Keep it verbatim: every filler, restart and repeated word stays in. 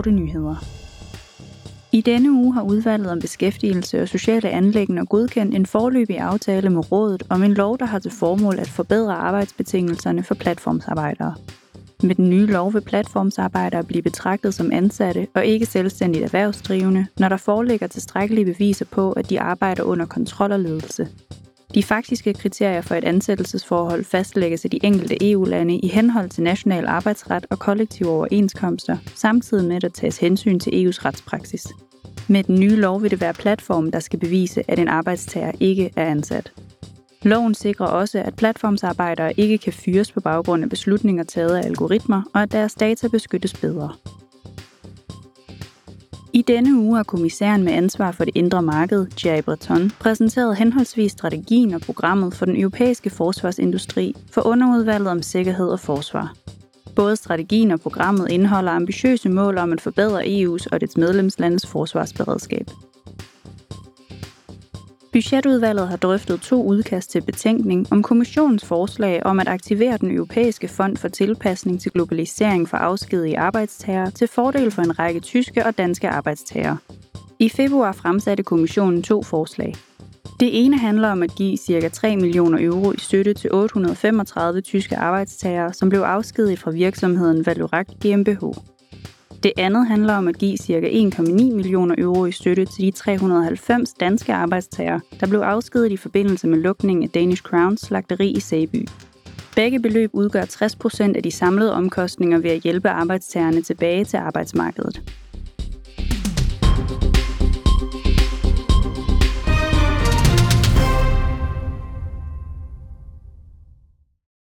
korte nyheder. I denne uge har udvalget om beskæftigelse og sociale anliggender godkendt en foreløbig aftale med rådet om en lov, der har til formål at forbedre arbejdsbetingelserne for platformsarbejdere. Med den nye lov vil platformsarbejdere blive betragtet som ansatte og ikke selvstændigt erhvervsdrivende, når der foreligger tilstrækkelige beviser på, at de arbejder under kontrol og ledelse. De faktiske kriterier for et ansættelsesforhold fastlægges af de enkelte E U-lande i henhold til national arbejdsret og kollektive overenskomster, samtidig med at der tages hensyn til E U's retspraksis. Med den nye lov vil det være platformen, der skal bevise, at en arbejdstager ikke er ansat. Loven sikrer også, at platformsarbejdere ikke kan fyres på baggrund af beslutninger taget af algoritmer, og at deres data beskyttes bedre. I denne uge har kommissæren med ansvar for det indre marked, Thierry Breton, præsenteret henholdsvis strategien og programmet for den europæiske forsvarsindustri for underudvalget om sikkerhed og forsvar. Både strategien og programmet indeholder ambitiøse mål om at forbedre E U's og dets medlemslandes forsvarsberedskab. Budgetudvalget har drøftet to udkast til betænkning om kommissionens forslag om at aktivere den europæiske fond for tilpasning til globalisering for afskedige arbejdstagere til fordel for en række tyske og danske arbejdstagere. I februar fremsatte kommissionen to forslag. Det ene handler om at give ca. tre millioner euro i støtte til otte hundrede og femogtredive tyske arbejdstagere, som blev afskediget fra virksomheden Vallourec GmbH. Det andet handler om at give ca. en komma ni millioner euro i støtte til de tre hundrede og halvfems danske arbejdstagere, der blev afskediget i forbindelse med lukningen af Danish Crowns slagteri i Sæby. Begge beløb udgør tres procent af de samlede omkostninger ved at hjælpe arbejdstagerne tilbage til arbejdsmarkedet.